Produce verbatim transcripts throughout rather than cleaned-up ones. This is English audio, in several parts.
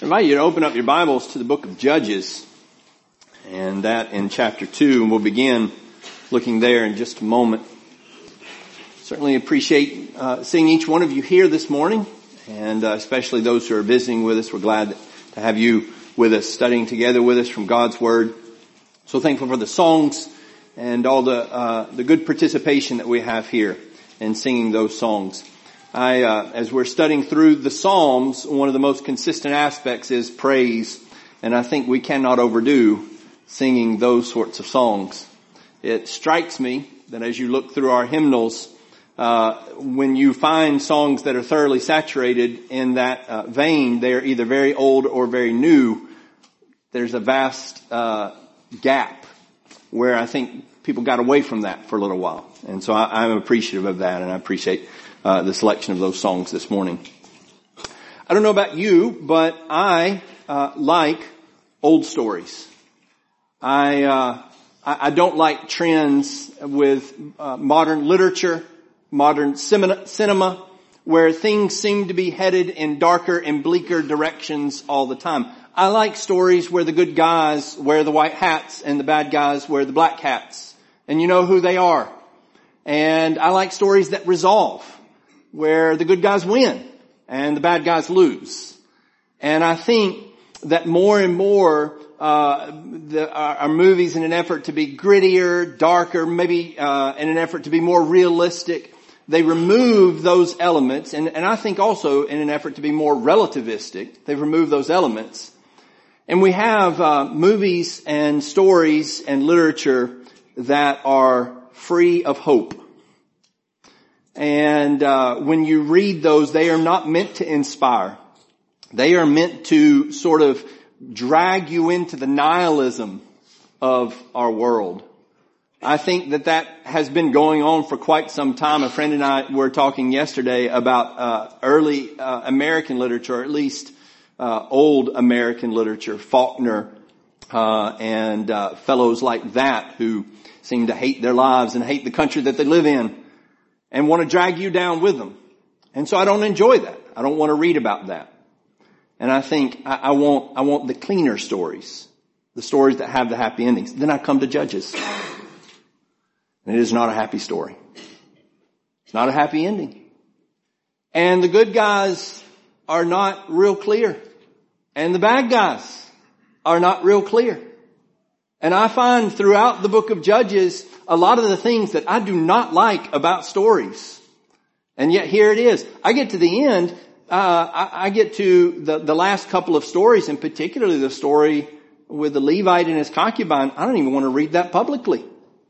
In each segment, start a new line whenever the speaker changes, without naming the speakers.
I invite you to open up your Bibles to the book of Judges, and that in chapter two, and we'll begin looking there in just a moment. Certainly appreciate uh, seeing each one of you here this morning, and uh, especially those who are visiting with us. We're glad to have you with us, studying together with us from God's Word. So thankful for the songs and all the uh, the good participation that we have here in singing those songs. I, uh, as we're studying through the Psalms, one of the most consistent aspects is praise, and I think we cannot overdo singing those sorts of songs. It strikes me that as you look through our hymnals, uh, when you find songs that are thoroughly saturated in that uh, vein, they're either very old or very new. There's a vast uh, gap where I think people got away from that for a little while, and so I, I'm appreciative of that, and I appreciate Uh, the selection of those songs this morning. I don't know about you, but I uh, like old stories. I, uh, I I don't like trends with uh, modern literature, modern cinema, where things seem to be headed in darker and bleaker directions all the time. I like stories where the good guys wear the white hats and the bad guys wear the black hats, and you know who they are. And I like stories that resolve, where the good guys win and the bad guys lose. And I think that more and more uh the, our, our movies, in an effort to be grittier, darker, maybe uh in an effort to be more realistic, they remove those elements, and, and I think also in an effort to be more relativistic, they've removed those elements. And we have uh movies and stories and literature that are free of hope. And uh when you read those, they are not meant to inspire. They are meant to sort of drag you into the nihilism of our world. I think that that has been going on for quite some time. A friend and I were talking yesterday about uh early uh, American literature, or at least uh old American literature, Faulkner uh and uh fellows like that, who seem to hate their lives and hate the country that they live in, and want to drag you down with them. And so I don't enjoy that. I don't want to read about that. And I think I, I want, I want the cleaner stories, the stories that have the happy endings. Then I come to Judges. And it is not a happy story. It's not a happy ending. And the good guys are not real clear. And the bad guys are not real clear. And I find throughout the book of Judges a lot of the things that I do not like about stories. And yet here it is. I get to the end, uh, I, I get to the, the last couple of stories, and particularly the story with the Levite and his concubine. I don't even want to read that publicly.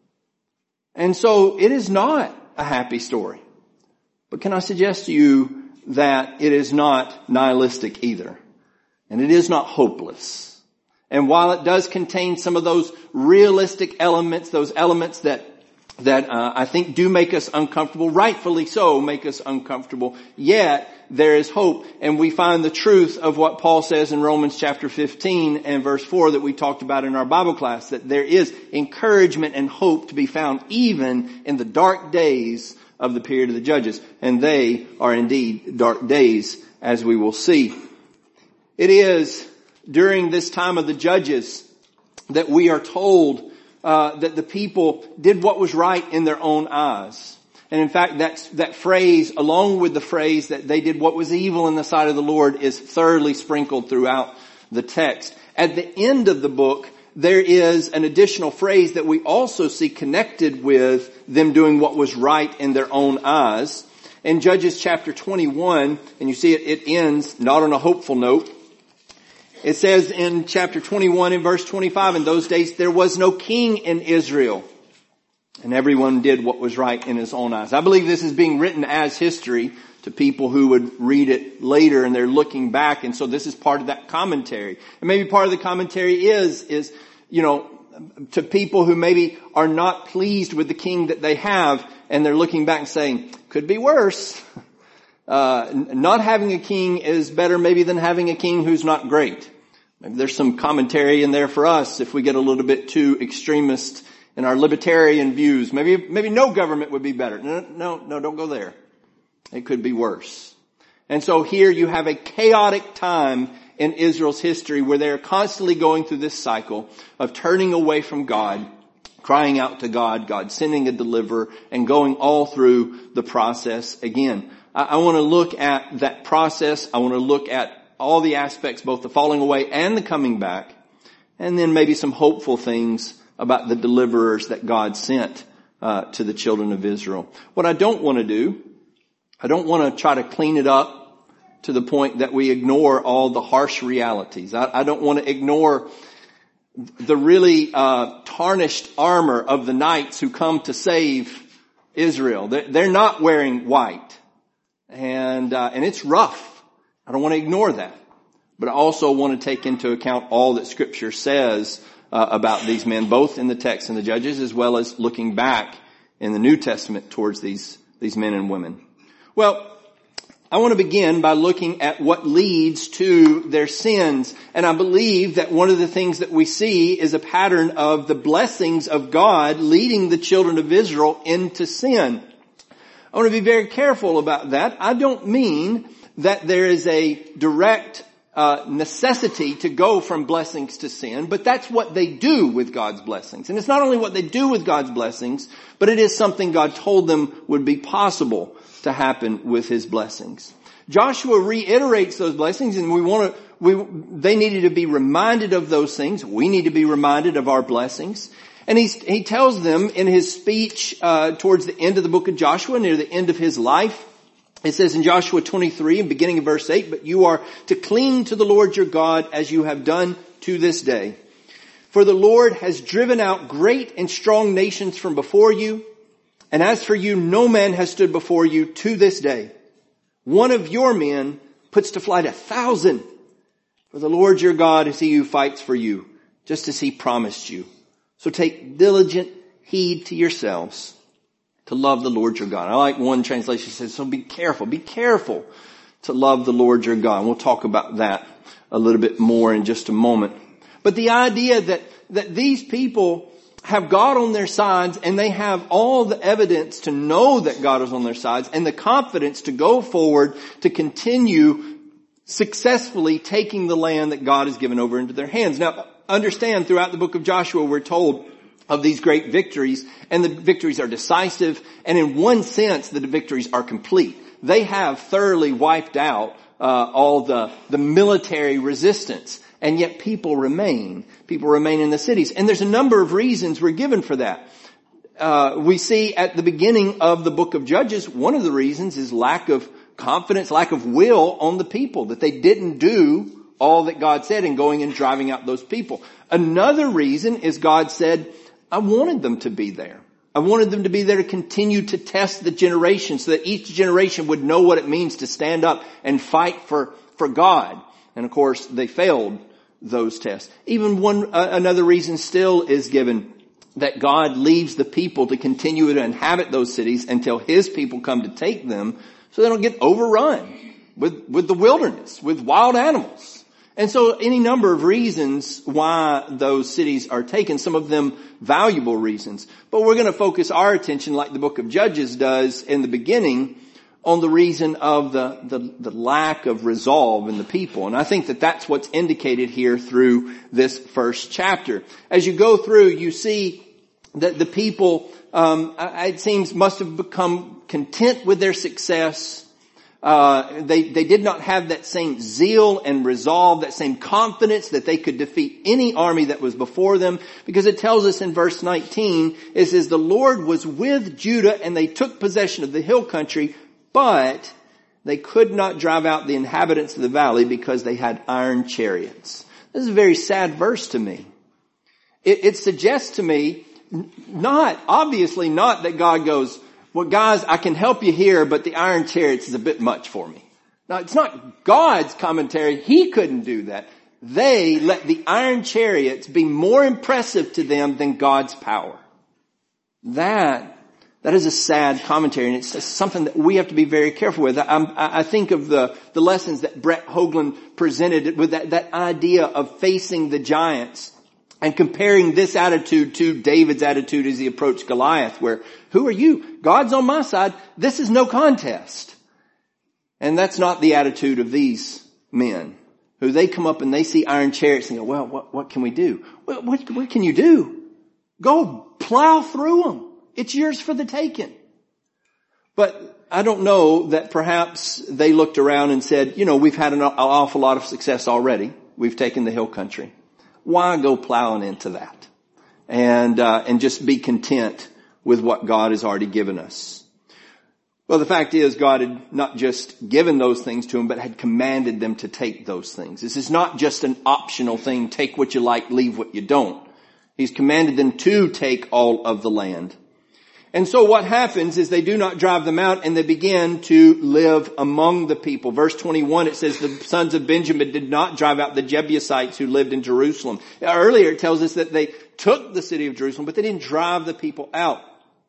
And so it is not a happy story. But can I suggest to you that it is not nihilistic either. And it is not hopeless. And while it does contain some of those realistic elements, those elements that that uh, I think do make us uncomfortable, rightfully so make us uncomfortable, yet there is hope. And we find the truth of what Paul says in Romans chapter fifteen and verse four that we talked about in our Bible class, that there is encouragement and hope to be found even in the dark days of the period of the Judges. And they are indeed dark days, as we will see. It is during this time of the Judges that we are told uh, that the people did what was right in their own eyes. And in fact, that's, that phrase, along with the phrase that they did what was evil in the sight of the Lord, is thoroughly sprinkled throughout the text. At the end of the book, there is an additional phrase that we also see connected with them doing what was right in their own eyes. In Judges chapter twenty-one, and you see it, it ends not on a hopeful note. It says in chapter twenty-one and verse twenty-five, in those days there was no king in Israel, and everyone did what was right in his own eyes. I believe this is being written as history to people who would read it later, and they're looking back, and so this is part of that commentary. And maybe part of the commentary is, is, you know, to people who maybe are not pleased with the king that they have, and they're looking back and saying, could be worse. Uh, not having a king is better maybe than having a king who's not great. Maybe there's some commentary in there for us if we get a little bit too extremist in our libertarian views. Maybe, maybe no government would be better. No, no, no, don't go there. It could be worse. And so here you have a chaotic time in Israel's history where they're constantly going through this cycle of turning away from God, crying out to God, God sending a deliverer, and going all through the process again. I, I want to look at that process. I want to look at all the aspects, both the falling away and the coming back, and then maybe some hopeful things about the deliverers that God sent uh, to the children of Israel. What I don't want to do, I don't want to try to clean it up to the point that we ignore all the harsh realities. I, I don't want to ignore the really uh tarnished armor of the knights who come to save Israel. They're, they're not wearing white. And uh and it's rough. I don't want to ignore that. But I also want to take into account all that Scripture says uh, about these men, both in the text and the Judges, as well as looking back in the New Testament towards these, these men and women. Well, I want to begin by looking at what leads to their sins. And I believe that one of the things that we see is a pattern of the blessings of God leading the children of Israel into sin. I want to be very careful about that. I don't mean that there is a direct uh necessity to go from blessings to sin, but that's what they do with God's blessings. And it's not only what they do with God's blessings, but it is something God told them would be possible to happen with His blessings. Joshua reiterates those blessings, and we want to, we, they needed to be reminded of those things. We need to be reminded of our blessings. And he's, he tells them in his speech uh towards the end of the book of Joshua, near the end of his life, it says in Joshua twenty-three, beginning of verse eight, but you are to cling to the Lord your God as you have done to this day. For the Lord has driven out great and strong nations from before you. And as for you, no man has stood before you to this day. One of your men puts to flight a thousand. For the Lord your God is He who fights for you, just as He promised you. So take diligent heed to yourselves to love the Lord your God. I like one translation that says, so be careful, be careful to love the Lord your God. And we'll talk about that a little bit more in just a moment. But the idea that, that these people have God on their sides, and they have all the evidence to know that God is on their sides, and the confidence to go forward to continue successfully taking the land that God has given over into their hands. Now, understand, throughout the book of Joshua, we're told of these great victories, and the victories are decisive, and in one sense, the victories are complete. They have thoroughly wiped out uh, all the, the military resistance, and yet people remain. People remain in the cities. And there's a number of reasons we're given for that. Uh, we see at the beginning of the book of Judges, one of the reasons is lack of confidence, lack of will on the people, that they didn't do all that God said in going and driving out those people. Another reason is God said, I wanted them to be there. I wanted them to be there to continue to test the generation so that each generation would know what it means to stand up and fight for, for God. And of course, they failed those tests. Even one, uh, another reason still is given, that God leaves the people to continue to inhabit those cities until His people come to take them so they don't get overrun with, with the wilderness, with wild animals. And so any number of reasons why those cities are taken, some of them valuable reasons. But we're going to focus our attention, like the book of Judges does in the beginning, on the reason of the, the, the lack of resolve in the people. And I think that that's what's indicated here through this first chapter. As you go through, you see that the people, um, it seems, must have become content with their success. Uh, they, they did not have that same zeal and resolve, that same confidence that they could defeat any army that was before them, because it tells us in verse nineteen, it says, the Lord was with Judah and they took possession of the hill country, but they could not drive out the inhabitants of the valley because they had iron chariots. This is a very sad verse to me. It, it suggests to me, not, obviously not that God goes, well, guys, I can help you here, but the iron chariots is a bit much for me. Now, it's not God's commentary. He couldn't do that. They let the iron chariots be more impressive to them than God's power. That, that is a sad commentary, and it's something that we have to be very careful with. I, I think of the, the lessons that Brett Hoagland presented with that, that idea of facing the giants. And comparing this attitude to David's attitude as he approached Goliath, where, who are you? God's on my side. This is no contest. And that's not the attitude of these men who they come up and they see iron chariots and go, well, what, what can we do? What, what, what can you do? Go plow through them. It's yours for the taking. But I don't know that perhaps they looked around and said, you know, we've had an, an awful lot of success already. We've taken the hill country. Why go plowing into that? And, uh, and just be content with what God has already given us. Well, the fact is God had not just given those things to them, but had commanded them to take those things. This is not just an optional thing. Take what you like, leave what you don't. He's commanded them to take all of the land. And so what happens is they do not drive them out and they begin to live among the people. Verse twenty-one, it says the sons of Benjamin did not drive out the Jebusites who lived in Jerusalem. Earlier it tells us that they took the city of Jerusalem, but they didn't drive the people out.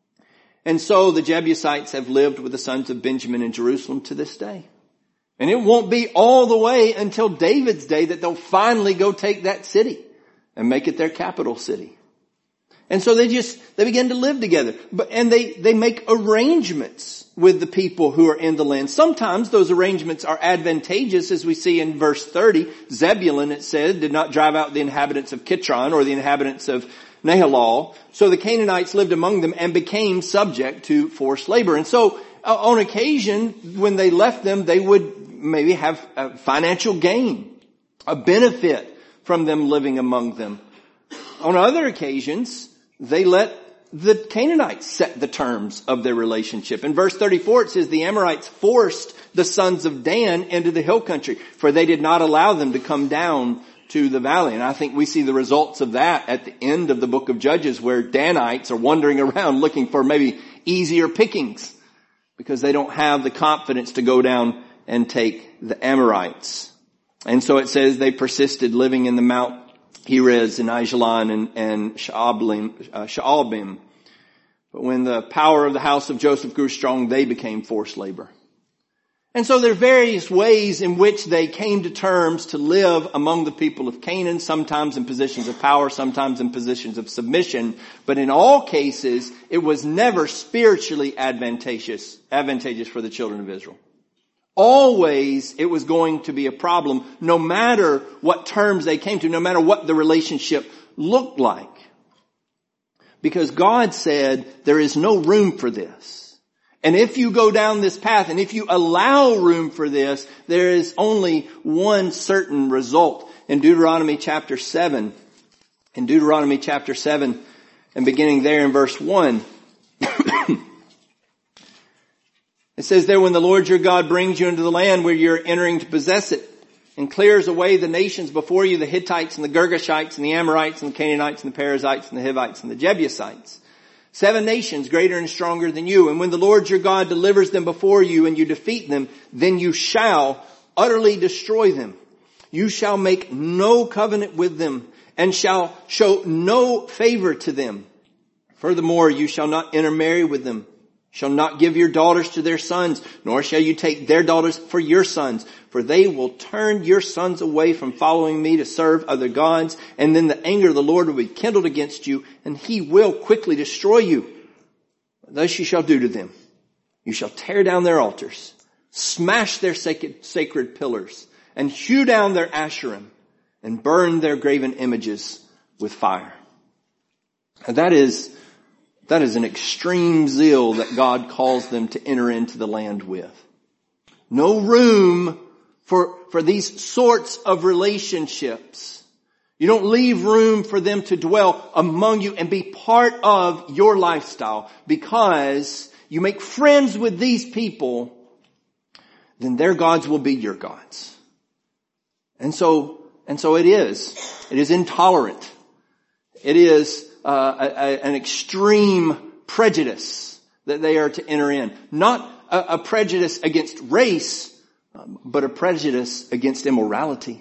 And so the Jebusites have lived with the sons of Benjamin in Jerusalem to this day. And it won't be all the way until David's day that they'll finally go take that city and make it their capital city. And so they just, they begin to live together. But, and they, they make arrangements with the people who are in the land. Sometimes those arrangements are advantageous, as we see in verse thirty. Zebulun, it said, did not drive out the inhabitants of Kitron or the inhabitants of Nahalal. So the Canaanites lived among them and became subject to forced labor. And so uh, on occasion, when they left them, they would maybe have a financial gain, a benefit from them living among them. On other occasions, they let the Canaanites set the terms of their relationship. In verse thirty-four, it says the Amorites forced the sons of Dan into the hill country, for they did not allow them to come down to the valley. And I think we see the results of that at the end of the book of Judges, where Danites are wandering around looking for maybe easier pickings because they don't have the confidence to go down and take the Amorites. And so it says they persisted living in the Mount Perez and Aijalon and, and Sha'alim, uh, Sha'albim. But when the power of the house of Joseph grew strong, they became forced labor. And so there are various ways in which they came to terms to live among the people of Canaan, sometimes in positions of power, sometimes in positions of submission. But in all cases, it was never spiritually advantageous, advantageous for the children of Israel. Always it was going to be a problem, no matter what terms they came to, no matter what the relationship looked like. Because God said there is no room for this. And if you go down this path and if you allow room for this, there is only one certain result. In Deuteronomy chapter seven, in Deuteronomy chapter seven, and beginning there in verse one, it says there, when the Lord your God brings you into the land where you're entering to possess it, and clears away the nations before you, the Hittites and the Girgashites and the Amorites and the Canaanites and the Perizzites and the Hivites and the Jebusites, seven nations greater and stronger than you. And when the Lord your God delivers them before you and you defeat them, then you shall utterly destroy them. You shall make no covenant with them and shall show no favor to them. Furthermore, you shall not intermarry with them, shall not give your daughters to their sons, nor shall you take their daughters for your sons, for they will turn your sons away from following me to serve other gods, and then the anger of the Lord will be kindled against you, and he will quickly destroy you. Thus you shall do to them. You shall tear down their altars, smash their sacred, sacred pillars, and hew down their Asherim, and burn their graven images with fire. And that is That is an extreme zeal that God calls them to enter into the land with. No room for, for these sorts of relationships. You don't leave room for them to dwell among you and be part of your lifestyle, because you make friends with these people, then their gods will be your gods. And so, and so it is. It is intolerant. It is Uh, a, a, an extreme prejudice that they are to enter in. Not a, a prejudice against race, um, but a prejudice against immorality.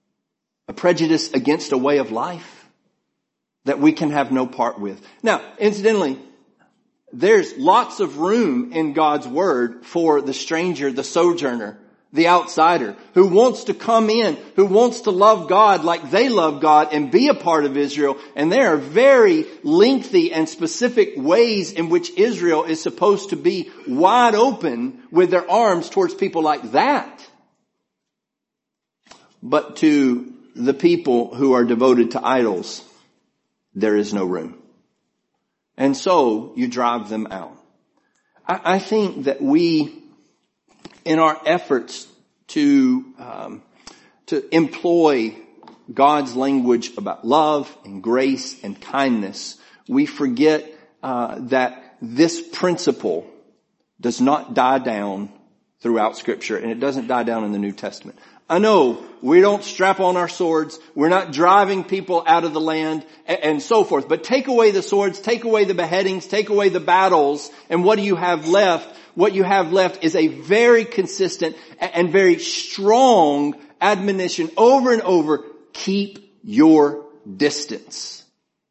A prejudice against a way of life that we can have no part with. Now, incidentally, there's lots of room in God's word for the stranger, the sojourner, the outsider, who wants to come in, who wants to love God like they love God and be a part of Israel. And there are very lengthy and specific ways in which Israel is supposed to be wide open with their arms towards people like that. But to the people who are devoted to idols, there is no room. And so you drive them out. I, I think that we, in our efforts to, um, to employ God's language about love and grace and kindness, we forget uh, that this principle does not die down throughout Scripture, and it doesn't die down in the New Testament. I know we don't strap on our swords. We're not driving people out of the land and, and so forth. But take away the swords, take away the beheadings, take away the battles, and what do you have left? What you have left is a very consistent and very strong admonition over and over. Keep your distance.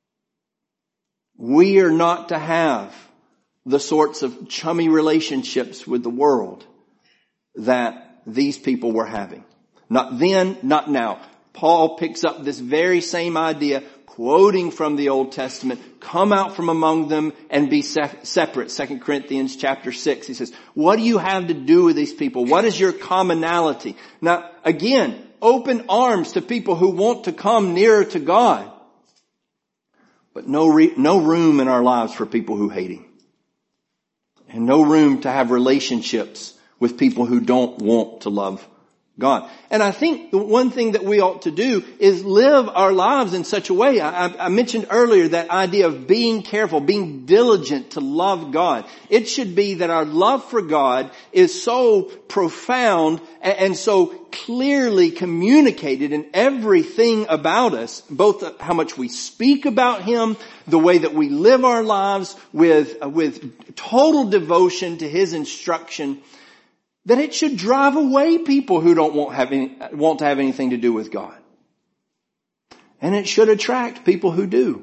We are not to have the sorts of chummy relationships with the world that these people were having. Not then, not now. Paul picks up this very same idea, quoting from the Old Testament, come out from among them and be se- separate. Second Corinthians chapter six, he says, what do you have to do with these people? What is your commonality? Now, again, open arms to people who want to come nearer to God. But no re- no room in our lives for people who hate Him. And no room to have relationships with people who don't want to love God. And I think the one thing that we ought to do is live our lives in such a way. I, I mentioned earlier that idea of being careful, being diligent to love God. It should be that our love for God is so profound and, and so clearly communicated in everything about us, both how much we speak about Him, the way that we live our lives with, uh, with total devotion to His instruction, that it should drive away people who don't want, have any, want to have anything to do with God. And it should attract people who do.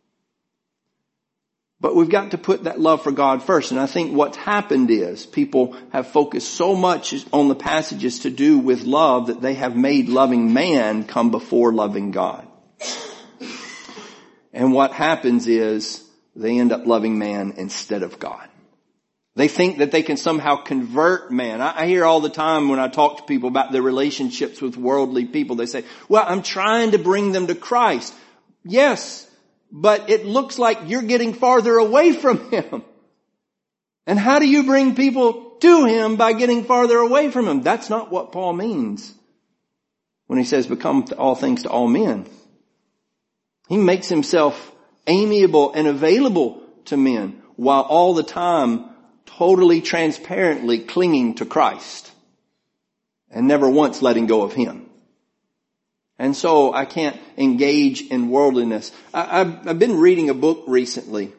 But we've got to put that love for God first. And I think what's happened is people have focused so much on the passages to do with love that they have made loving man come before loving God. And what happens is they end up loving man instead of God. They think that they can somehow convert man. I, I hear all the time when I talk to people about their relationships with worldly people, they say, well, I'm trying to bring them to Christ. Yes, but it looks like you're getting farther away from Him. And how do you bring people to Him by getting farther away from Him? That's not what Paul means when he says become all things to all men. He makes Himself amiable and available to men while all the time totally transparently clinging to Christ and never once letting go of Him. And so I can't engage in worldliness. I, I've, I've been reading a book recently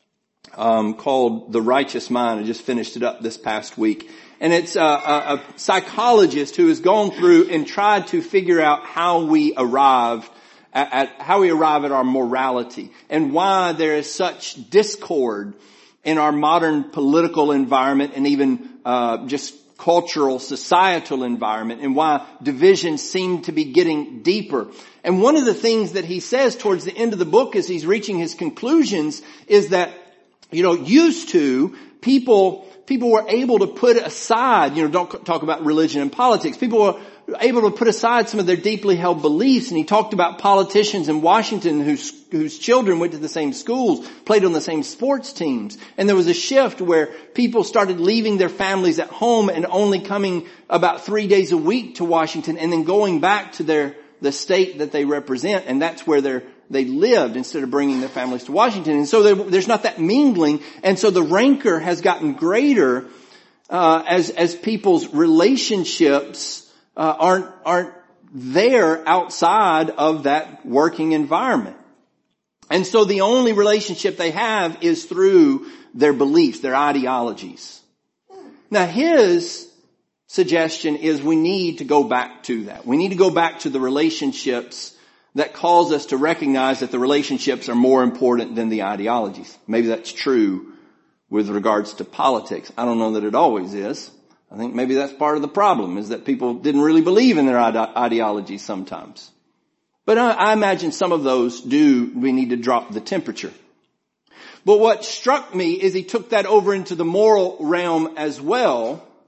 um, called The Righteous Mind. I just finished it up this past week. And it's a, a, a psychologist who has gone through and tried to figure out how we arrive at, at how we arrive at our morality and why there is such discord in our modern political environment and even uh just cultural, societal environment, and why divisions seem to be getting deeper. And one of the things that he says towards the end of the book as he's reaching his conclusions is that, you know, used to people, people were able to put aside, you know, don't talk about religion and politics. People were able to put aside some of their deeply held beliefs. And he talked about politicians in Washington whose, whose children went to the same schools, played on the same sports teams. And there was a shift where people started leaving their families at home and only coming about three days a week to Washington and then going back to their, the state that they represent. And that's where they're, they lived instead of bringing their families to Washington. And so there, there's not that mingling. And so the rancor has gotten greater, uh, as, as people's relationships Uh, aren't, aren't there outside of that working environment. And so the only relationship they have is through their beliefs, their ideologies. Now his suggestion is we need to go back to that. We need to go back to the relationships that cause us to recognize that the relationships are more important than the ideologies. Maybe that's true with regards to politics. I don't know that it always is. I think maybe that's part of the problem, is that people didn't really believe in their ide- ideologies sometimes. But I, I imagine some of those do, we need to drop the temperature. But what struck me is he took that over into the moral realm as well.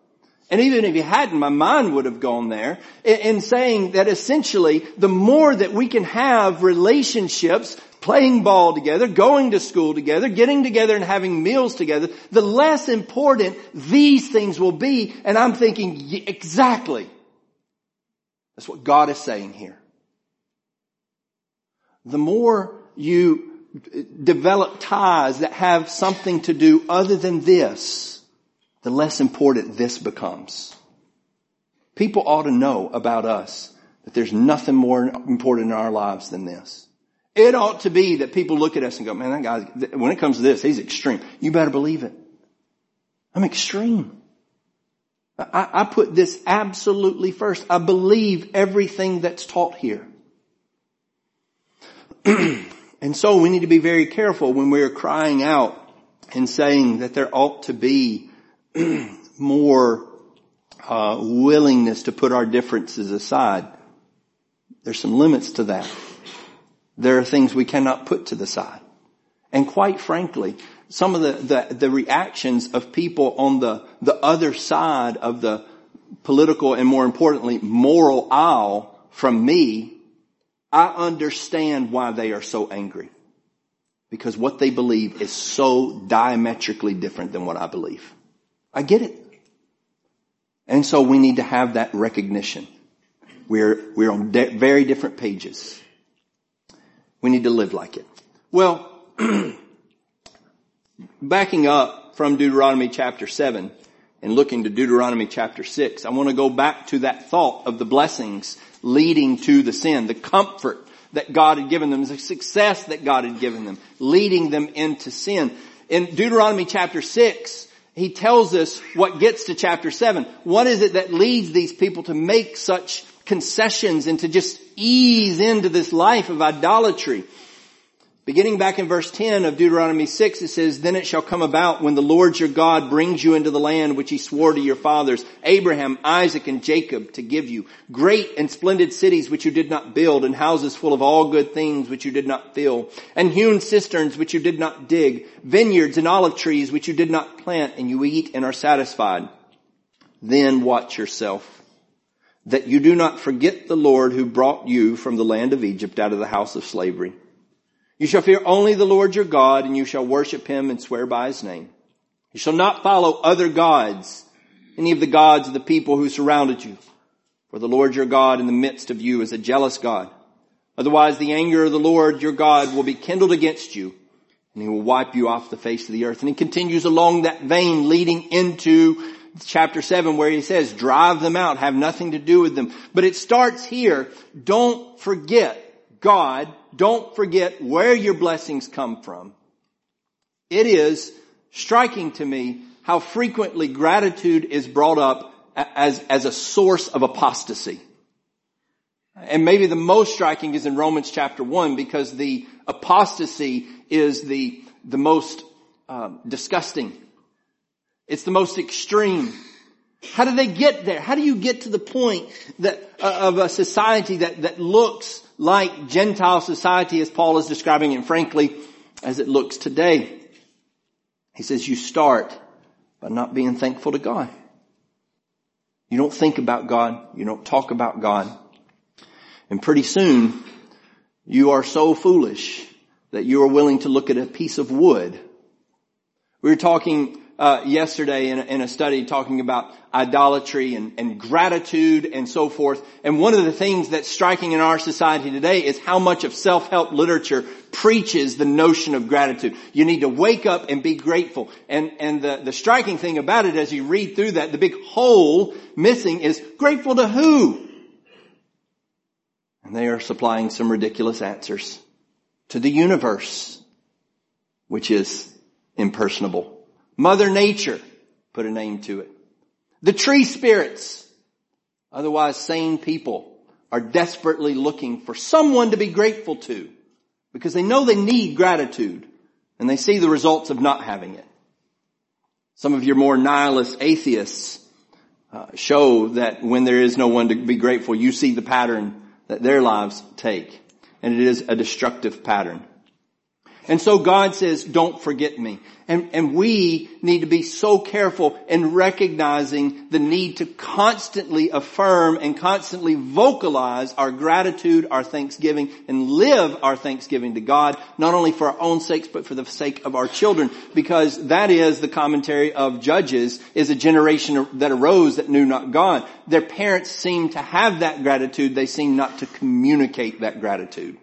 And even if you hadn't, my mind would have gone there in, in saying that essentially the more that we can have relationships, playing ball together, going to school together, getting together and having meals together, the less important these things will be. And I'm thinking, yeah, exactly. That's what God is saying here. The more you develop ties that have something to do other than this, the less important this becomes. People ought to know about us that there's nothing more important in our lives than this. It ought to be that people look at us and go, man, that guy, when it comes to this, he's extreme. You better believe it. I'm extreme. I, I put this absolutely first. I believe everything that's taught here. And so we need to be very careful when we're crying out and saying that there ought to be more uh willingness to put our differences aside. There's some limits to that. There are things we cannot put to the side. And quite frankly, some of the, the, the reactions of people on the, the other side of the political and more importantly, moral aisle from me, I understand why they are so angry. Because what they believe is so diametrically different than what I believe. I get it. And so we need to have that recognition. We're, we're on de- very different pages. We need to live like it. Well, backing up from Deuteronomy chapter seven and looking to Deuteronomy chapter six, I want to go back to that thought of the blessings leading to the sin, the comfort that God had given them, the success that God had given them, leading them into sin. In Deuteronomy chapter six, he tells us what gets to chapter seven. What is it that leads these people to make such concessions and to just ease into this life of idolatry? Beginning back in verse ten of Deuteronomy six, it says, "Then it shall come about when the Lord your God brings you into the land which he swore to your fathers, Abraham, Isaac, and Jacob, to give you, great and splendid cities which you did not build, and houses full of all good things which you did not fill, and hewn cisterns which you did not dig, vineyards and olive trees which you did not plant, and you eat and are satisfied. Then watch yourself, that you do not forget the Lord who brought you from the land of Egypt out of the house of slavery. You shall fear only the Lord your God, and you shall worship him and swear by his name. You shall not follow other gods, any of the gods of the people who surrounded you. For the Lord your God in the midst of you is a jealous God. Otherwise the anger of the Lord your God will be kindled against you, and he will wipe you off the face of the earth." And he continues along that vein leading into chapter seven where he says, drive them out, have nothing to do with them. But it starts here. Don't forget God. Don't forget where your blessings come from. It is striking to me how frequently gratitude is brought up as, as a source of apostasy. And maybe the most striking is in Romans chapter one, because the apostasy is the, the most um, disgusting. It's the most extreme. How do they get there? How do you get to the point that uh, of a society that, that looks like Gentile society as Paul is describing it, and frankly, as it looks today? He says you start by not being thankful to God. You don't think about God. You don't talk about God. And pretty soon, you are so foolish that you are willing to look at a piece of wood. We were talking uh yesterday in a, in a study talking about idolatry and, and gratitude and so forth. And one of the things that's striking in our society today is how much of self-help literature preaches the notion of gratitude. You need to wake up and be grateful. And, and the, the striking thing about it as you read through that, the big hole missing is grateful to who? And they are supplying some ridiculous answers to the universe, which is impersonable. Mother Nature, put a name to it. The tree spirits, otherwise sane people, are desperately looking for someone to be grateful to because they know they need gratitude and they see the results of not having it. Some of your more nihilist atheists uh, show that when there is no one to be grateful, you see the pattern that their lives take. And it is a destructive pattern. And so God says, don't forget me. And, and we need to be so careful in recognizing the need to constantly affirm and constantly vocalize our gratitude, our thanksgiving, and live our thanksgiving to God, not only for our own sakes, but for the sake of our children. Because that is the commentary of Judges, is a generation that arose that knew not God. Their parents seemed to have that gratitude. They seemed not to communicate that gratitude.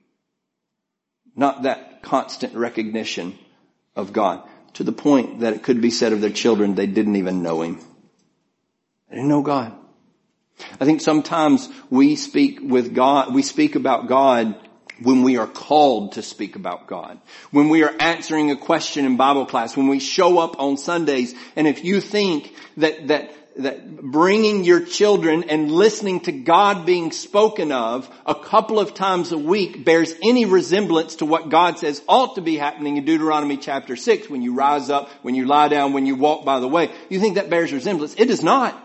Not that constant recognition of God, to the point that it could be said of their children, they didn't even know Him. They didn't know God. I think sometimes we speak with God, we speak about God when we are called to speak about God. When we are answering a question in Bible class, when we show up on Sundays, and if you think that, that, that bringing your children and listening to God being spoken of a couple of times a week bears any resemblance to what God says ought to be happening in Deuteronomy chapter six, when you rise up, when you lie down, when you walk by the way, you think that bears resemblance. It does not.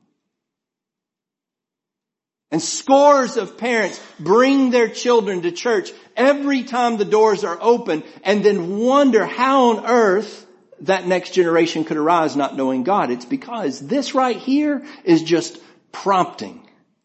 And scores of parents bring their children to church every time the doors are open and then wonder how on earth that next generation could arise not knowing God. It's because this right here is just prompting.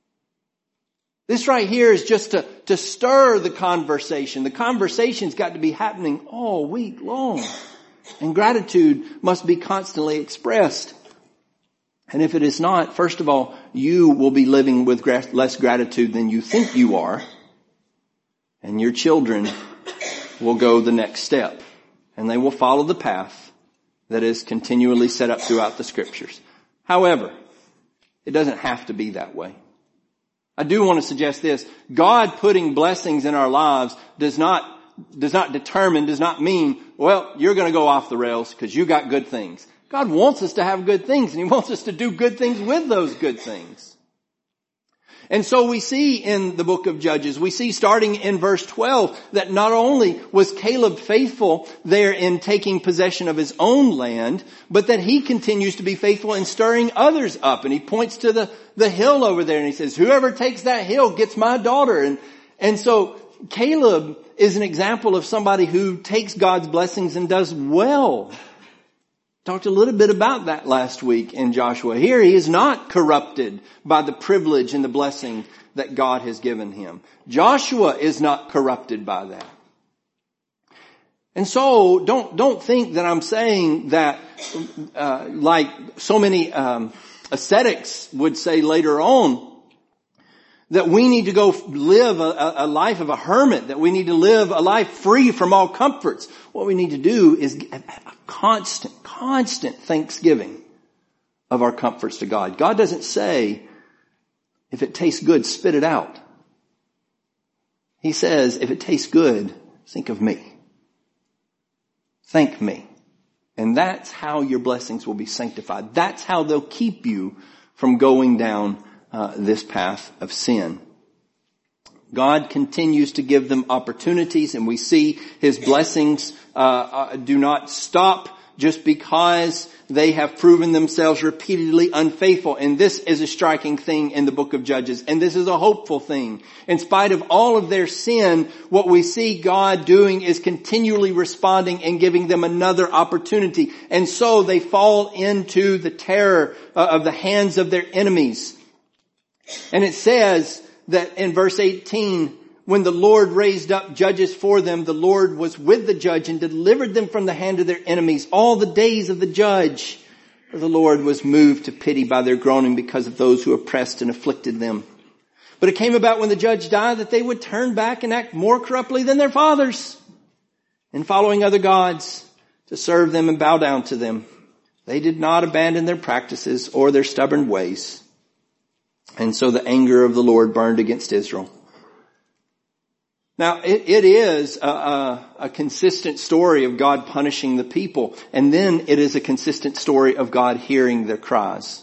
This right here is just to, to stir the conversation. The conversation's got to be happening all week long. And gratitude must be constantly expressed. And if it is not, first of all, you will be living with gra- less gratitude than you think you are. And your children will go the next step. And they will follow the path that is continually set up throughout the Scriptures. However, it doesn't have to be that way. I do want to suggest this. God putting blessings in our lives does not, does not determine, does not mean, well, you're going to go off the rails because you got good things. God wants us to have good things, and He wants us to do good things with those good things. And so we see in the book of Judges, we see starting in verse twelve, that not only was Caleb faithful there in taking possession of his own land, but that he continues to be faithful in stirring others up. And he points to the, the hill over there and he says, whoever takes that hill gets my daughter. And, and so Caleb is an example of somebody who takes God's blessings and does well. Talked a little bit about that last week in Joshua. Here he is not corrupted by the privilege and the blessing that God has given him. Joshua is not corrupted by that. And so don't, don't think that I'm saying that, uh, like so many, um, ascetics would say later on, that we need to go live a, a life of a hermit, that we need to live a life free from all comforts. What we need to do is a constant, constant thanksgiving of our comforts to God. God doesn't say, if it tastes good, spit it out. He says, if it tastes good, think of me. Thank me. And that's how your blessings will be sanctified. That's how they'll keep you from going down Uh, this path of sin. God continues to give them opportunities, and we see His blessings uh, uh, do not stop just because they have proven themselves repeatedly unfaithful. And this is a striking thing in the book of Judges, and this is a hopeful thing. In spite of all of their sin, what we see God doing is continually responding and giving them another opportunity. And so they fall into the terror uh, of the hands of their enemies. And it says that in verse eighteen, when the Lord raised up judges for them, the Lord was with the judge and delivered them from the hand of their enemies all the days of the judge. For the Lord was moved to pity by their groaning because of those who oppressed and afflicted them. But it came about when the judge died that they would turn back and act more corruptly than their fathers, in following other gods to serve them and bow down to them. They did not abandon their practices or their stubborn ways. And so the anger of the Lord burned against Israel. Now, it, it is a, a, a consistent story of God punishing the people. And then it is a consistent story of God hearing their cries.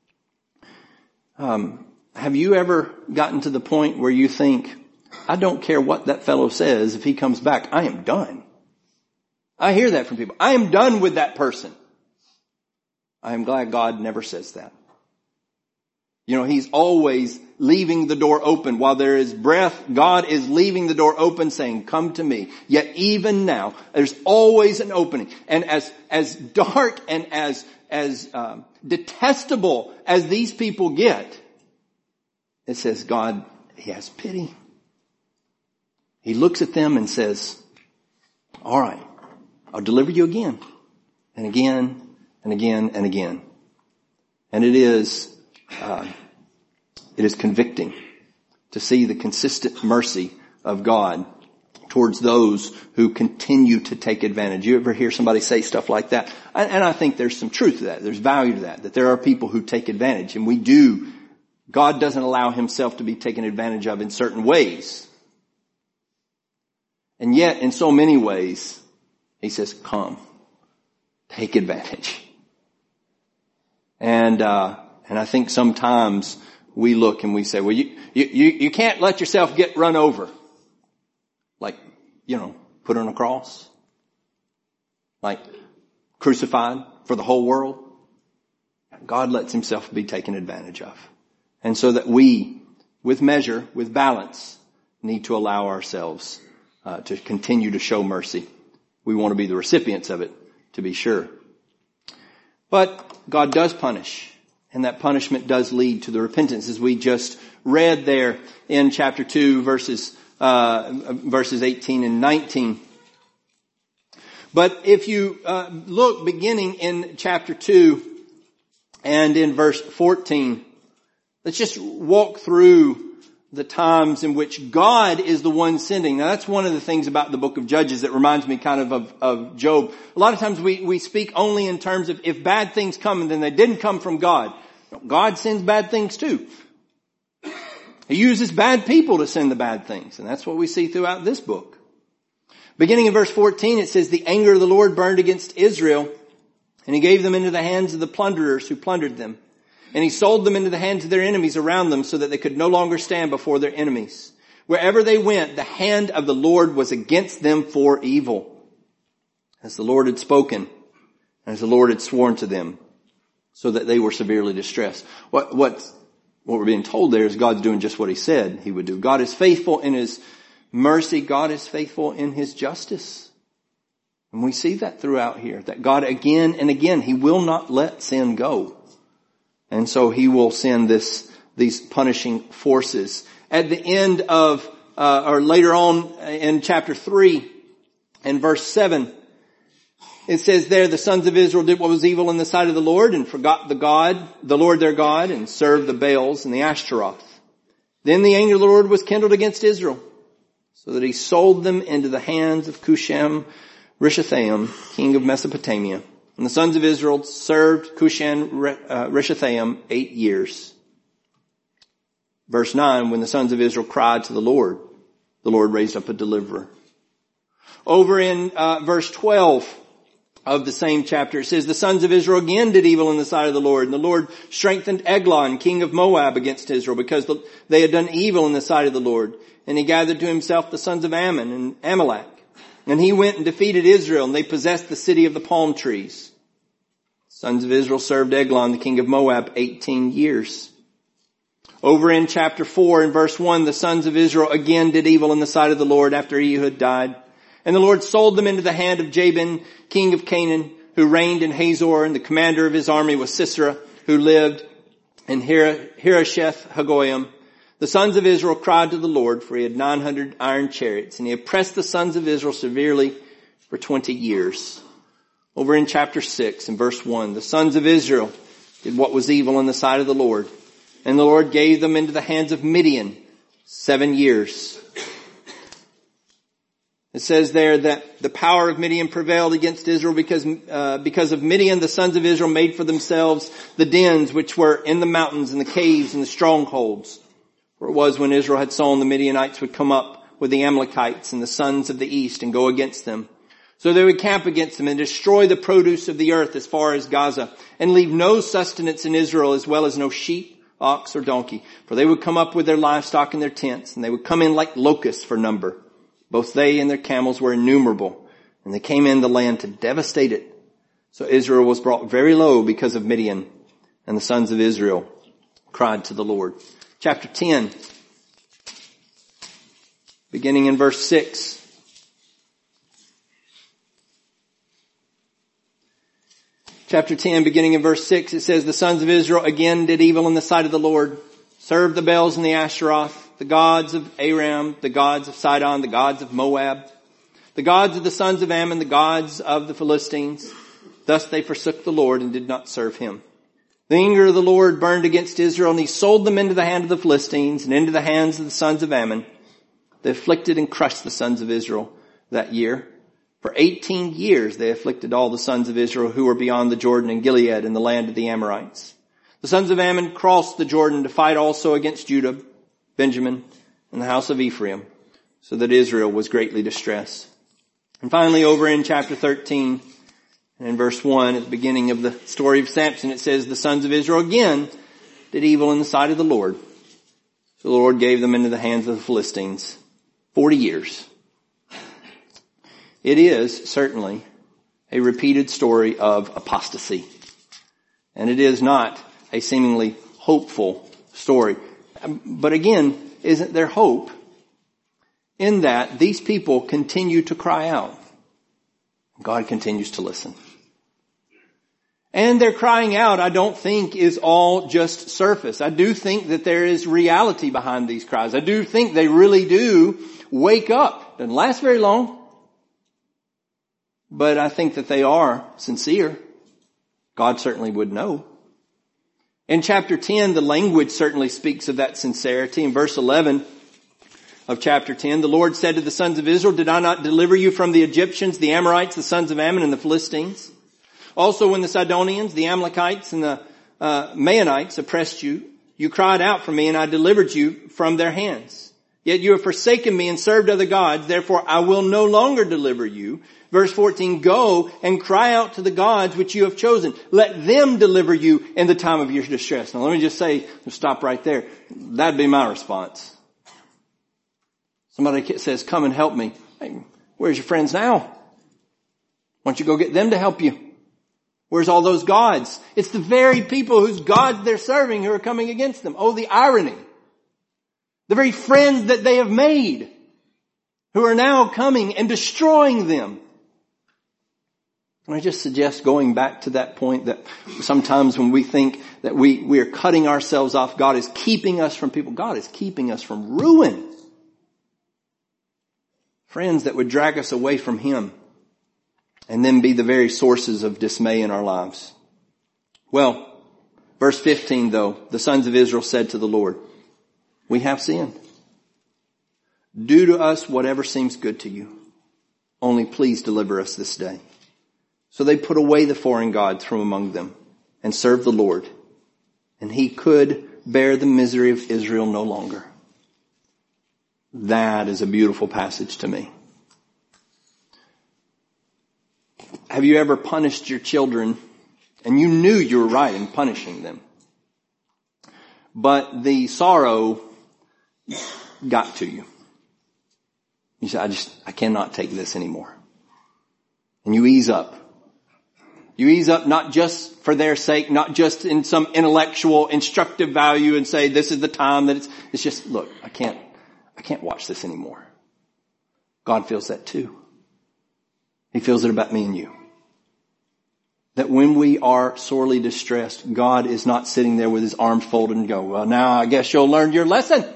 Um, have you ever gotten to the point where you think, I don't care what that fellow says, if he comes back, I am done. I hear that from people. I am done with that person. I am glad God never says that. You know, He's always leaving the door open. While there is breath, God is leaving the door open saying, come to me. Yet even now, there's always an opening. And as, as dark and as, as, um, detestable as these people get, it says God, He has pity. He looks at them and says, all right, I'll deliver you again and again and again and again. And it is, uh, it is convicting to see the consistent mercy of God towards those who continue to take advantage. You ever hear somebody say stuff like that? And I think there's some truth to that. There's value to that, that there are people who take advantage. And we do, God doesn't allow Himself to be taken advantage of in certain ways. And yet, in so many ways, He says, come, take advantage. And, uh, and I think sometimes we look and we say, well, you, you, you can't let yourself get run over. Like, you know, put on a cross. Like, crucified for the whole world. God lets Himself be taken advantage of. And so that we, with measure, with balance, need to allow ourselves uh, to continue to show mercy. We want to be the recipients of it, to be sure. But God does punish. And that punishment does lead to the repentance, as we just read there in chapter two, verses uh verses eighteen and nineteen. But if you uh look beginning in chapter two and in verse fourteen, let's just walk through the times in which God is the one sending. Now that's one of the things about the book of Judges that reminds me kind of of, of Job. A lot of times we, we speak only in terms of if bad things come and then they didn't come from God. God sends bad things too. He uses bad people to send the bad things. And that's what we see throughout this book. Beginning in verse fourteen, it says, the anger of the Lord burned against Israel, and He gave them into the hands of the plunderers who plundered them. And He sold them into the hands of their enemies around them, so that they could no longer stand before their enemies. Wherever they went, the hand of the Lord was against them for evil, as the Lord had spoken, as the Lord had sworn to them, so that they were severely distressed. What, what, what we're being told there is God's doing just what He said He would do. God is faithful in His mercy. God is faithful in His justice. And we see that throughout here, that God again and again, He will not let sin go. And so He will send this, these punishing forces. At the end of, uh, or later on in chapter three and verse seven, it says there, the sons of Israel did what was evil in the sight of the Lord and forgot the God, the Lord their God, and served the Baals and the Ashtaroth. Then the anger of the Lord was kindled against Israel, so that He sold them into the hands of Cushan Rishathaim, king of Mesopotamia. And the sons of Israel served Cushan Rishathaim eight years. Verse nine, when the sons of Israel cried to the Lord, the Lord raised up a deliverer. Over in uh, verse twelve, of the same chapter, it says, the sons of Israel again did evil in the sight of the Lord. And the Lord strengthened Eglon, king of Moab, against Israel, because the, they had done evil in the sight of the Lord. And He gathered to Himself the sons of Ammon and Amalek. And he went and defeated Israel, and they possessed the city of the palm trees. Sons of Israel served Eglon, the king of Moab, eighteen years. Over in chapter four and verse one, the sons of Israel again did evil in the sight of the Lord after Ehud died. And the Lord sold them into the hand of Jabin, king of Canaan, who reigned in Hazor, and the commander of his army was Sisera, who lived in Harosheth Hagoyim. The sons of Israel cried to the Lord, for He had nine hundred iron chariots, and He oppressed the sons of Israel severely for twenty years. Over in chapter six and verse one, the sons of Israel did what was evil in the sight of the Lord, and the Lord gave them into the hands of Midian seven years. It says there that the power of Midian prevailed against Israel because, uh, because of Midian, the sons of Israel made for themselves the dens which were in the mountains and the caves and the strongholds. For it was when Israel had sown, the Midianites would come up with the Amalekites and the sons of the east and go against them. So they would camp against them and destroy the produce of the earth as far as Gaza, and leave no sustenance in Israel, as well as no sheep, ox, or donkey. For they would come up with their livestock in their tents, and they would come in like locusts for number. Both they and their camels were innumerable, and they came in the land to devastate it. So Israel was brought very low because of Midian, and the sons of Israel cried to the Lord. Chapter ten, beginning in verse six. Chapter ten, beginning in verse six, it says, the sons of Israel again did evil in the sight of the Lord, served the Baals and the Asheroth, the gods of Aram, the gods of Sidon, the gods of Moab, the gods of the sons of Ammon, the gods of the Philistines. Thus they forsook the Lord and did not serve him. The anger of the Lord burned against Israel, and he sold them into the hand of the Philistines and into the hands of the sons of Ammon. They afflicted and crushed the sons of Israel that year. For eighteen years they afflicted all the sons of Israel who were beyond the Jordan and Gilead in the land of the Amorites. The sons of Ammon crossed the Jordan to fight also against Judah, Benjamin, and the house of Ephraim, so that Israel was greatly distressed. And finally, over in chapter thirteen, and in verse one, at the beginning of the story of Samson, it says, the sons of Israel again did evil in the sight of the Lord. So the Lord gave them into the hands of the Philistines. Forty years. It is certainly a repeated story of apostasy. And it is not a seemingly hopeful story. But again, isn't there hope in that these people continue to cry out? God continues to listen. And their crying out, I don't think, is all just surface. I do think that there is reality behind these cries. I do think they really do wake up. Doesn't last very long. But I think that they are sincere. God certainly would know. In chapter ten, the language certainly speaks of that sincerity. In verse eleven of chapter ten, the Lord said to the sons of Israel, did I not deliver you from the Egyptians, the Amorites, the sons of Ammon, and the Philistines? Also when the Sidonians, the Amalekites, and the uh, Maonites oppressed you, you cried out for me, and I delivered you from their hands. Yet you have forsaken me and served other gods, therefore I will no longer deliver you. Verse fourteen, go and cry out to the gods which you have chosen. Let them deliver you in the time of your distress. Now let me just say, stop right there. That'd be my response. Somebody says, come and help me. Hey, where's your friends now? Why don't you go get them to help you? Where's all those gods? It's the very people whose gods they're serving who are coming against them. Oh, the irony. The very friends that they have made who are now coming and destroying them. And I just suggest going back to that point that sometimes when we think that we, we are cutting ourselves off, God is keeping us from people. God is keeping us from ruin. Friends that would drag us away from Him and then be the very sources of dismay in our lives. Well, verse fifteen though, the sons of Israel said to the Lord, we have sinned. Do to us whatever seems good to you. Only please deliver us this day. So they put away the foreign gods from among them and served the Lord. And He could bear the misery of Israel no longer. That is a beautiful passage to me. Have you ever punished your children and you knew you were right in punishing them, but the sorrow got to you? You say, I just, I cannot take this anymore. And you ease up. You ease up not just for their sake, not just in some intellectual, instructive value and say, this is the time that it's, it's just, look, I can't, I can't watch this anymore. God feels that too. He feels it about me and you. That when we are sorely distressed, God is not sitting there with His arms folded and go, well, now I guess you'll learn your lesson.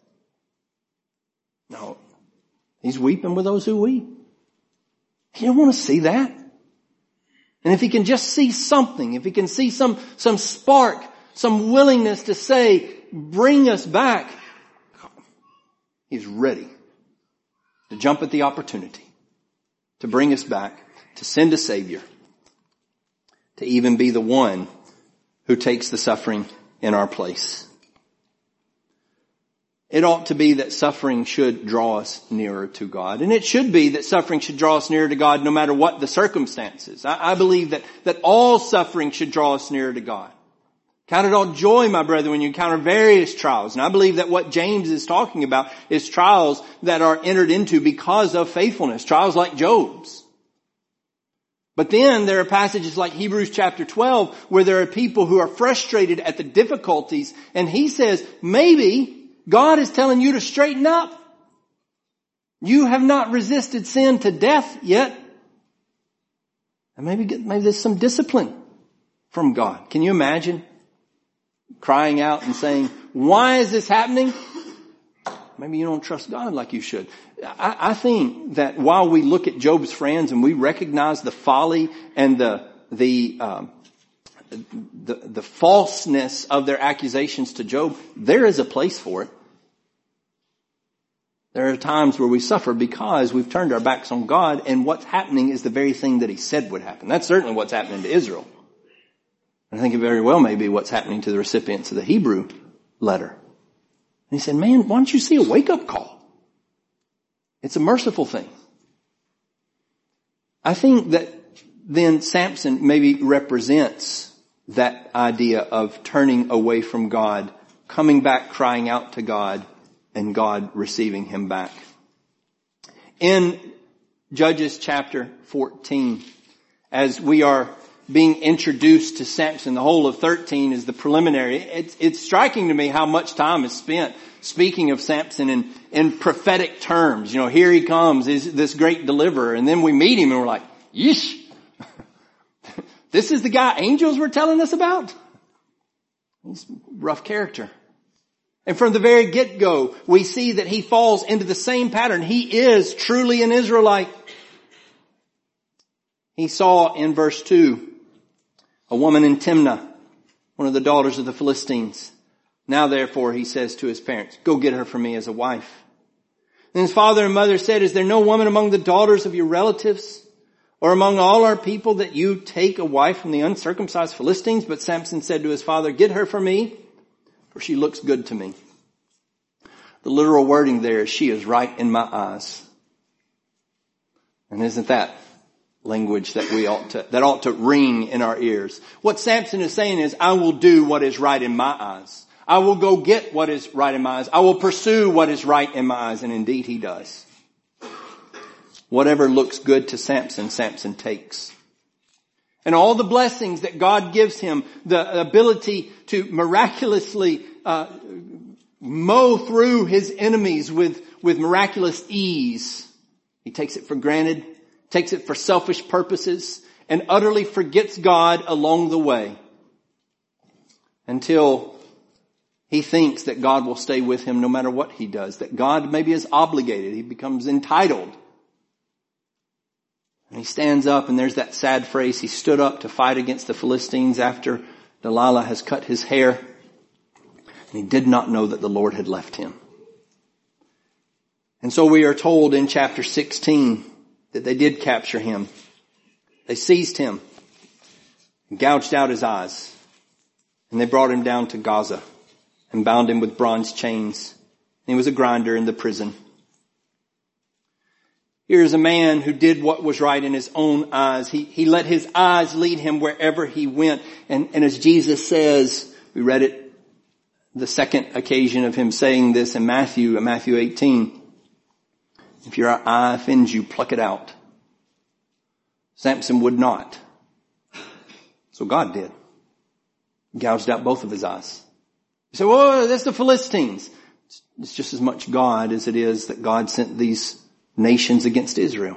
No. He's weeping with those who weep. You don't want to see that. And if He can just see something, if He can see some, some spark, some willingness to say, bring us back, He's ready to jump at the opportunity to bring us back, to send a Savior, to even be the one who takes the suffering in our place. It ought to be that suffering should draw us nearer to God. And it should be that suffering should draw us nearer to God no matter what the circumstances. I, I believe that, that all suffering should draw us nearer to God. Count it all joy, my brother, when you encounter various trials. And I believe that what James is talking about is trials that are entered into because of faithfulness. Trials like Job's. But then there are passages like Hebrews chapter twelve where there are people who are frustrated at the difficulties, and he says, maybe God is telling you to straighten up. You have not resisted sin to death yet. And maybe, maybe there's some discipline from God. Can you imagine crying out and saying, why is this happening? Maybe you don't trust God like you should. I, I think that while we look at Job's friends and we recognize the folly and the the um, the, the falseness of their accusations to Job, there is a place for it. There are times where we suffer because we've turned our backs on God, and what's happening is the very thing that he said would happen. That's certainly what's happening to Israel. I think it very well may be what's happening to the recipients of the Hebrew letter. And he said, man, why don't you see a wake-up call? It's a merciful thing. I think that then Samson maybe represents that idea of turning away from God, coming back, crying out to God, and God receiving him back. In Judges chapter fourteen, as we are being introduced to Samson, the whole of thirteen is the preliminary. It's, it's striking to me how much time is spent speaking of Samson in, in prophetic terms. You know, here he comes, is this great deliverer. And then we meet him and we're like, yeesh. This is the guy angels were telling us about? He's a rough character. And from the very get-go, we see that he falls into the same pattern. He is truly an Israelite. He saw in verse two, a woman in Timnah, one of the daughters of the Philistines. Now therefore, he says to his parents, go get her for me as a wife. Then his father and mother said, is there no woman among the daughters of your relatives or among all our people that you take a wife from the uncircumcised Philistines? But Samson said to his father, get her for me, for she looks good to me. The literal wording there is, she is right in my eyes. And isn't that language that we ought to, that ought to ring in our ears? What Samson is saying is, I will do what is right in my eyes. I will go get what is right in my eyes. I will pursue what is right in my eyes. And indeed he does. Whatever looks good to Samson, Samson takes. And all the blessings that God gives him, the ability to miraculously uh, mow through his enemies with, with miraculous ease, he takes it for granted, takes it for selfish purposes, and utterly forgets God along the way until he thinks that God will stay with him no matter what he does, that God maybe is obligated. He becomes entitled. And he stands up, and there's that sad phrase, he stood up to fight against the Philistines after Delilah has cut his hair. And he did not know that the Lord had left him. And so we are told in chapter sixteen that they did capture him. They seized him and gouged out his eyes. And they brought him down to Gaza and bound him with bronze chains. And he was a grinder in the prison. Here's a man who did what was right in his own eyes. He, he let his eyes lead him wherever he went. And, and as Jesus says, we read it, the second occasion of him saying this in Matthew, in Matthew eighteen. If your eye offends you, pluck it out. Samson would not. So God did. Gouged out both of his eyes. You say, well, that's the Philistines. It's just as much God as it is that God sent these nations against Israel.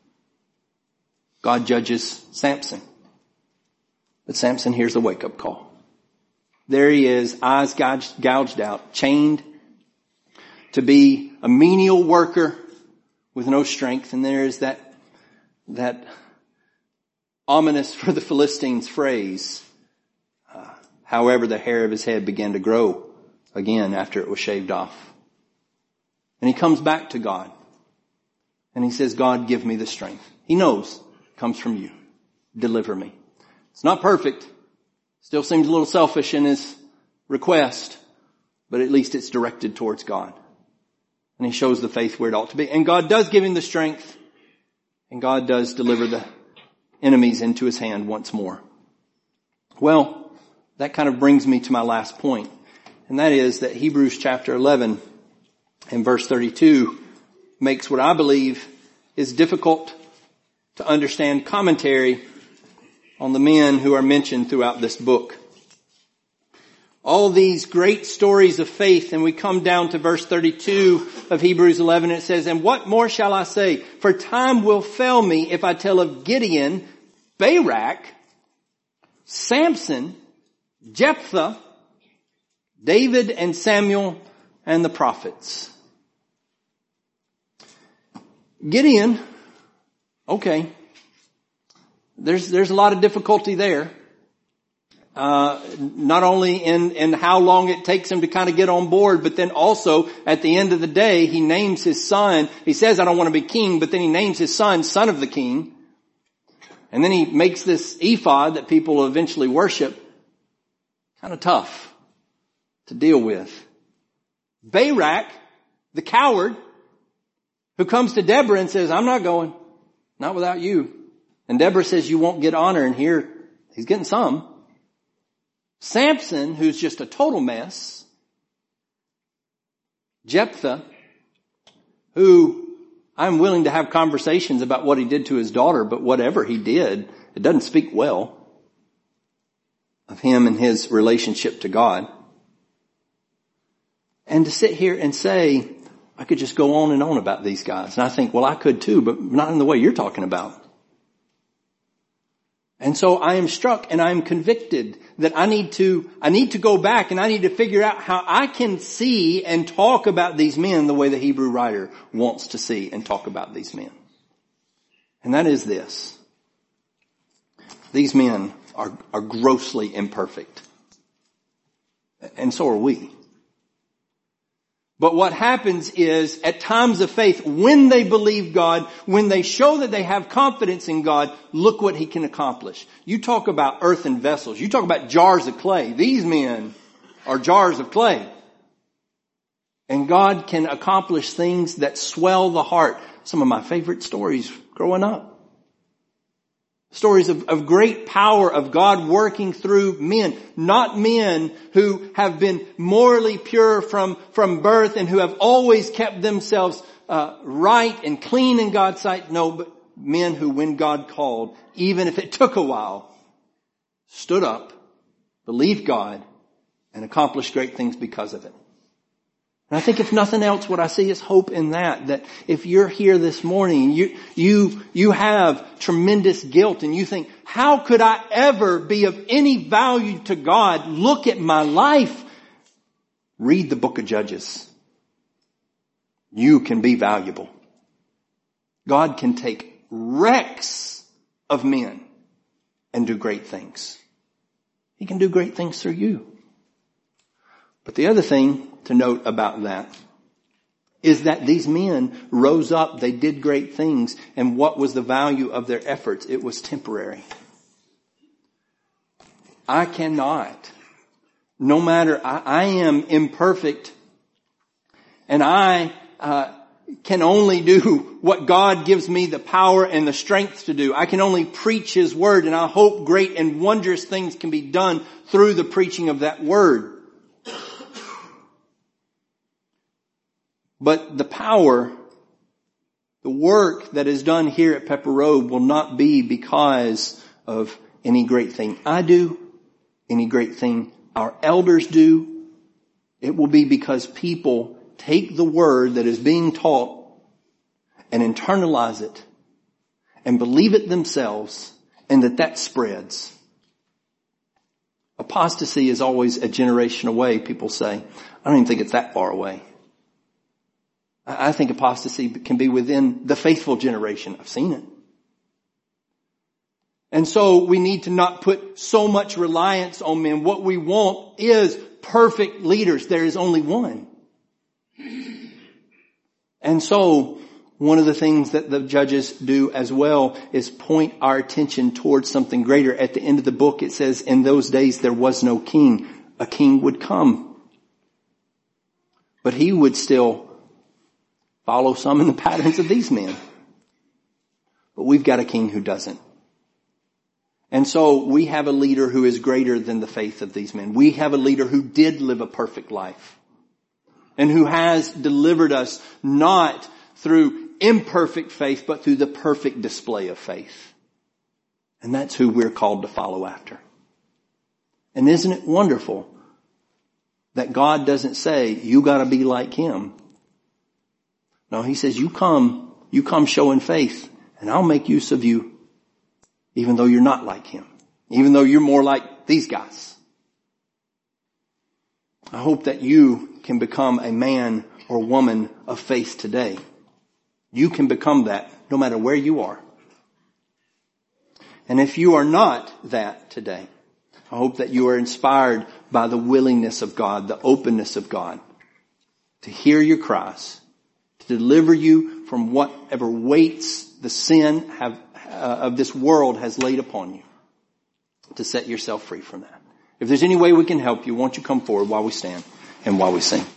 God judges Samson. But Samson hears the wake-up call. There he is, eyes gouged, gouged out, chained to be a menial worker with no strength. And there is that, that ominous for the Philistines phrase, uh, however the hair of his head began to grow again after it was shaved off. And he comes back to God. And he says, God, give me the strength. He knows it comes from you. Deliver me. It's not perfect. Still seems a little selfish in his request, but at least it's directed towards God. And he shows the faith where it ought to be. And God does give him the strength. And God does deliver the enemies into his hand once more. Well, that kind of brings me to my last point. And that is that Hebrews chapter eleven and verse thirty-two makes what I believe is difficult to understand commentary on the men who are mentioned throughout this book. All these great stories of faith, and we come down to verse thirty-two of Hebrews eleven. It says, "And what more shall I say? For time will fail me if I tell of Gideon, Barak, Samson, Jephthah, David and Samuel, and the prophets." Gideon, okay, there's there's a lot of difficulty there. Uh, not only in, in how long it takes him to kind of get on board, but then also at the end of the day, he names his son. He says, "I don't want to be king," but then he names his son, son of the king. And then he makes this ephod that people will eventually worship. Kind of tough to deal with. Barak, the coward, who comes to Deborah and says, "I'm not going, not without you." And Deborah says, "You won't get honor." And here he's getting some. Samson, who's just a total mess. Jephthah, who I'm willing to have conversations about what he did to his daughter, but whatever he did, it doesn't speak well of him and his relationship to God. And to sit here and say, I could just go on and on about these guys. And I think, well, I could too, but not in the way you're talking about. And so I am struck and I am convicted that I need to, I need to go back and I need to figure out how I can see and talk about these men the way the Hebrew writer wants to see and talk about these men. And that is this. These men are, are grossly imperfect. And so are we. But what happens is, at times of faith, when they believe God, when they show that they have confidence in God, look what He can accomplish. You talk about earthen vessels. You talk about jars of clay. These men are jars of clay. And God can accomplish things that swell the heart. Some of my favorite stories growing up. Stories of, of great power of God working through men, not men who have been morally pure from, from birth and who have always kept themselves uh, right and clean in God's sight. No, but men who, when God called, even if it took a while, stood up, believed God, and accomplished great things because of it. And I think if nothing else, what I see is hope in that, that if you're here this morning, you, you, you have tremendous guilt and you think, how could I ever be of any value to God? Look at my life. Read the book of Judges. You can be valuable. God can take wrecks of men and do great things. He can do great things through you. But the other thing to note about that is that these men rose up, they did great things, and what was the value of their efforts? It was temporary. I cannot, no matter, I, I am imperfect, and I uh, can only do what God gives me the power and the strength to do. I can only preach His word, and I hope great and wondrous things can be done through the preaching of that word. But the power, the work that is done here at Pepper Road will not be because of any great thing I do, any great thing our elders do. It will be because people take the word that is being taught and internalize it and believe it themselves, and that that spreads. Apostasy is always a generation away, people say. I don't even think it's that far away. I think apostasy can be within the faithful generation. I've seen it. And so we need to not put so much reliance on men. What we want is perfect leaders. There is only one. And so one of the things that the judges do as well is point our attention towards something greater. At the end of the book it says, in those days there was no king. A king would come. But he would still follow some in the patterns of these men. But we've got a king who doesn't. And so we have a leader who is greater than the faith of these men. We have a leader who did live a perfect life. And who has delivered us not through imperfect faith, but through the perfect display of faith. And that's who we're called to follow after. And isn't it wonderful that God doesn't say, you gotta be like him. No, he says, you come, you come showing faith, and I'll make use of you, even though you're not like him. Even though you're more like these guys. I hope that you can become a man or woman of faith today. You can become that no matter where you are. And if you are not that today, I hope that you are inspired by the willingness of God, the openness of God, to hear your cries, to deliver you from whatever weights the sin have, uh, of this world has laid upon you, to set yourself free from that. If there's any way we can help you, won't you come forward while we stand and while we sing?